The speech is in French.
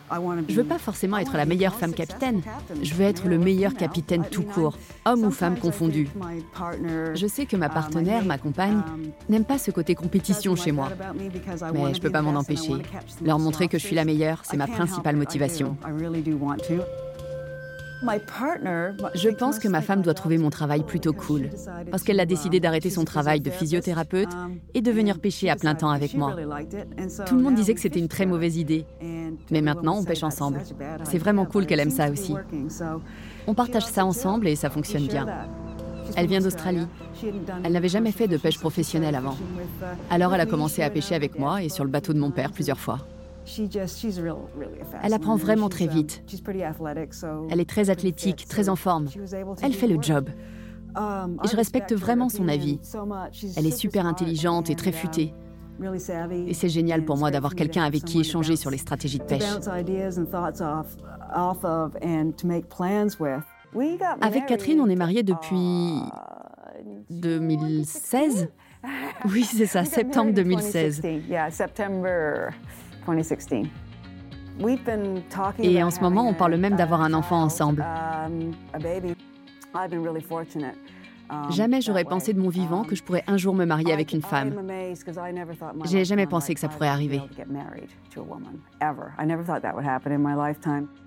Je veux pas forcément être la meilleure femme capitaine. Je veux être le meilleur capitaine tout court, homme ou femme confondus. Je sais que ma partenaire, ma compagne, n'aime pas ce côté compétition chez moi. Mais je peux pas m'en empêcher. Leur montrer que je suis la meilleure, c'est ma principale motivation. Je pense que ma femme doit trouver mon travail plutôt cool, parce qu'elle a décidé d'arrêter son travail de physiothérapeute et de venir pêcher à plein temps avec moi. Tout le monde disait que c'était une très mauvaise idée, mais maintenant on pêche ensemble. C'est vraiment cool qu'elle aime ça aussi. On partage ça ensemble et ça fonctionne bien. Elle vient d'Australie. Elle n'avait jamais fait de pêche professionnelle avant. Alors elle a commencé à pêcher avec moi et sur le bateau de mon père plusieurs fois. Elle apprend vraiment très vite. Elle est très athlétique, très en forme. Elle fait le job. Et je respecte vraiment son avis. Elle est super intelligente et très futée. Et c'est génial pour moi d'avoir quelqu'un avec qui échanger sur les stratégies de pêche. Avec Catherine, on est mariés depuis 2016. Oui, c'est ça, septembre 2016. Et en ce moment, on parle même d'avoir un enfant ensemble. Jamais j'aurais pensé de mon vivant que je pourrais un jour me marier avec une femme. J'ai jamais pensé que ça pourrait arriver.